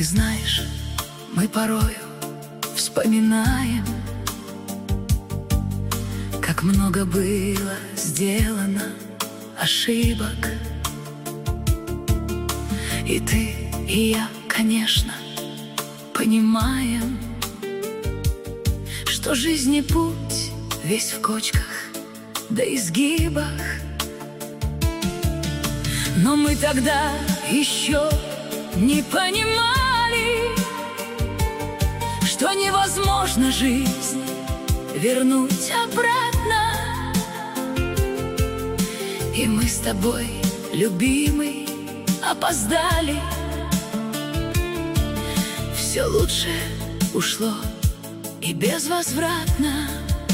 Ты знаешь, мы порою вспоминаем, как много было сделано ошибок. И ты, и я, конечно, понимаем, что жизни путь весь в кочках да изгибах. Но мы тогда еще не понимали, что невозможно жизнь вернуть обратно. И мы с тобой, любимый, опоздали. Все лучшее ушло и безвозвратно.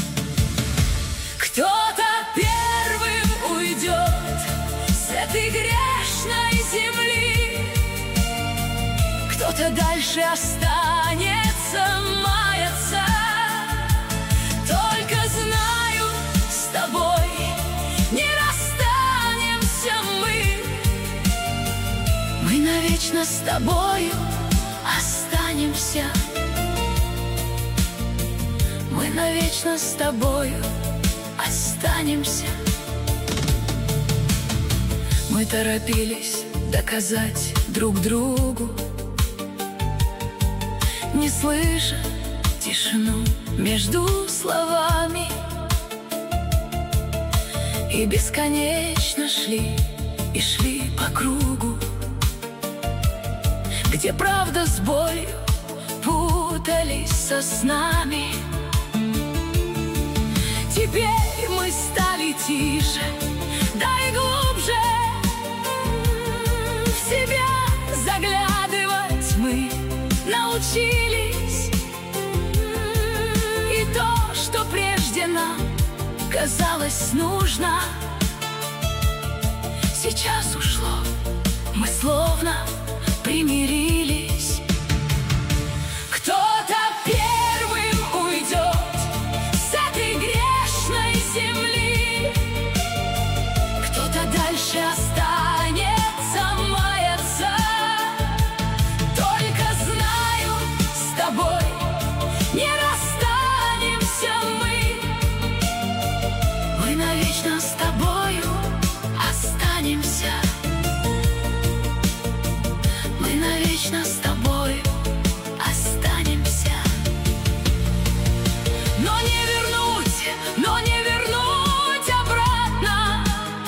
Кто-то первым уйдет с этой грешной земли, кто-то дальше останется маяться. Только знаю, с тобой не расстанемся мы. Мы навечно с тобою останемся. Мы навечно с тобою останемся. Мы торопились доказать друг другу, не слыша тишину между словами, и бесконечно шли и шли по кругу, где правда с болью путались со снами. Теперь мы стали тише, да и глубже в себя заглядывать мы научились. И то, что прежде нам казалось нужно, сейчас ушло, мы словно примирились. Кто-то первым уйдет с этой грешной земли, кто-то дальше останется маяться. Только знаю, с тобой не расстанемся мы. Мы навечно с тобою останемся. Мы навечно с тобой останемся. Но не вернуть обратно.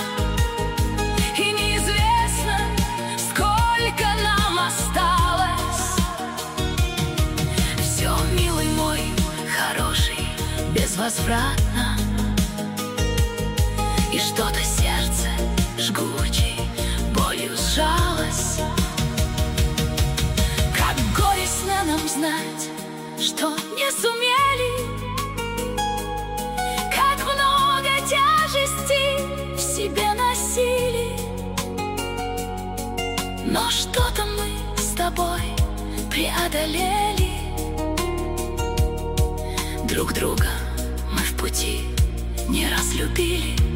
И неизвестно, сколько нам осталось. Все, милый мой, хороший, безвозвратно. И что-то сердце жгучей болью сжалось. Как горестно нам знать, что не сумели, как много тяжести в себе носили. Но что-то мы с тобой преодолели. Друг друга мы в пути не разлюбили.